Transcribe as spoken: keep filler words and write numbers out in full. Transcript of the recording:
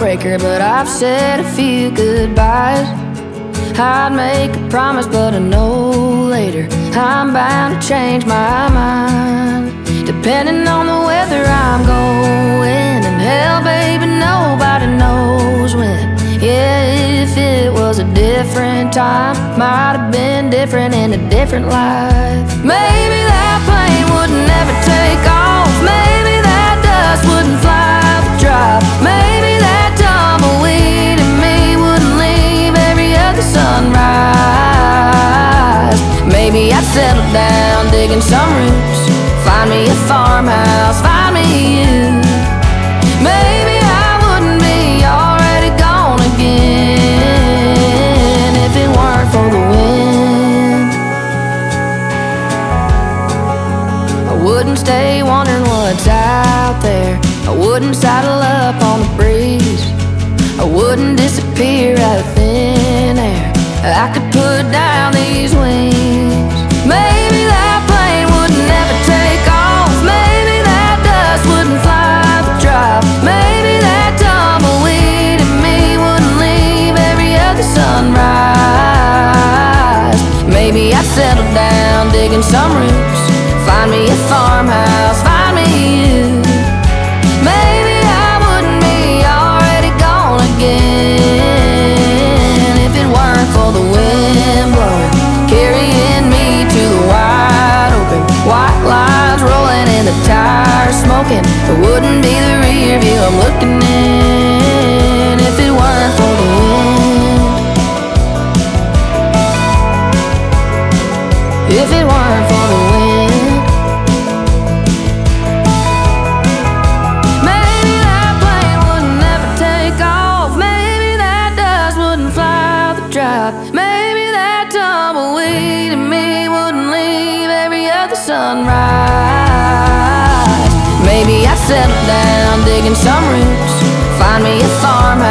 heartbreaker, but I've said a few goodbyes. I'd make a promise, but I know later I'm bound to change my mind, depending on the weather I'm going. And hell, baby, nobody knows when. Yeah, if it was a different time, might have been different in a different life. Maybe that plane would never take off. Maybe that dust wouldn't fly the drop. Maybe that tumbleweed in me wouldn't leave every other sunrise. Maybe I'd settle down, digging some roots, find me a farmhouse, find me you. Maybe I wouldn't be already gone again if it weren't for the wind. I wouldn't stay wondering what's out there. I wouldn't saddle up on the breeze. I wouldn't disappear out of thin air. I could put down these wings. Maybe that plane would never take off. Maybe that dust wouldn't fly the drop. Maybe that tumbleweed in me wouldn't leave every other sunrise. Maybe I'd settle down, digging some roots, find me a farmhouse, find me you. Maybe I wouldn't be already gone again if it weren't for the wind blowing, carrying me to the wide open. White lines rolling and the tires smoking. It wouldn't be the rear view I'm looking in if it weren't for the wind. If it weren't for the wind. Maybe that plane wouldn't never take off. Maybe that dust wouldn't fly the drop. Maybe that tumbleweed in me wouldn't leave every other sunrise. Maybe I'd settle down, digging some roots, find me a farmhouse.